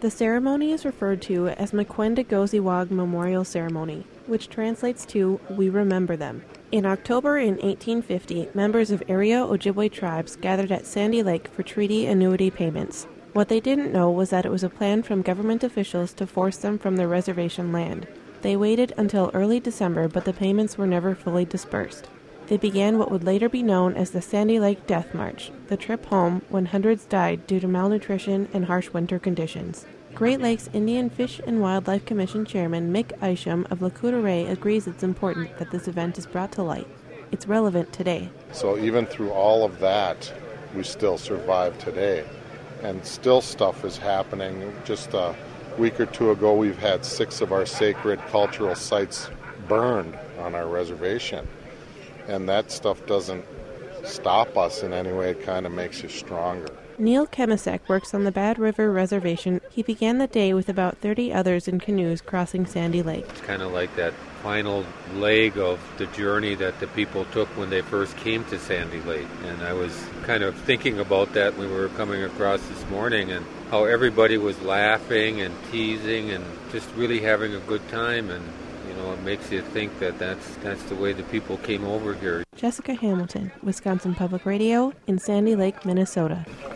The ceremony is referred to as Mequendegoziwag Memorial Ceremony, which translates to We Remember Them. In October in 1850, members of area Ojibwe tribes gathered at Sandy Lake for treaty annuity payments. What they didn't know was that it was a plan from government officials to force them from their reservation land. They waited until early December, but the payments were never fully dispersed. They began what would later be known as the Sandy Lake Death March, the trip home when hundreds died due to malnutrition and harsh winter conditions. Great Lakes Indian Fish and Wildlife Commission Chairman Mick Isham of Lac-Courte agrees it's important that this event is brought to light. It's relevant today. So even through all of that, we still survive today. And still stuff is happening. Just a week or two ago, we've had 6 of our sacred cultural sites burned on our reservation. And that stuff doesn't stop us in any way. It kind of makes you stronger. Neil Kemisek works on the Bad River Reservation. He began the day with about 30 others in canoes crossing Sandy Lake. It's kind of like that final leg of the journey that the people took when they first came to Sandy Lake. And I was kind of thinking about that when we were coming across this morning and how everybody was laughing and teasing and just really having a good time. And it makes you think that that's the way the people came over here. Jessica Hamilton, Wisconsin Public Radio in Sandy Lake, Minnesota.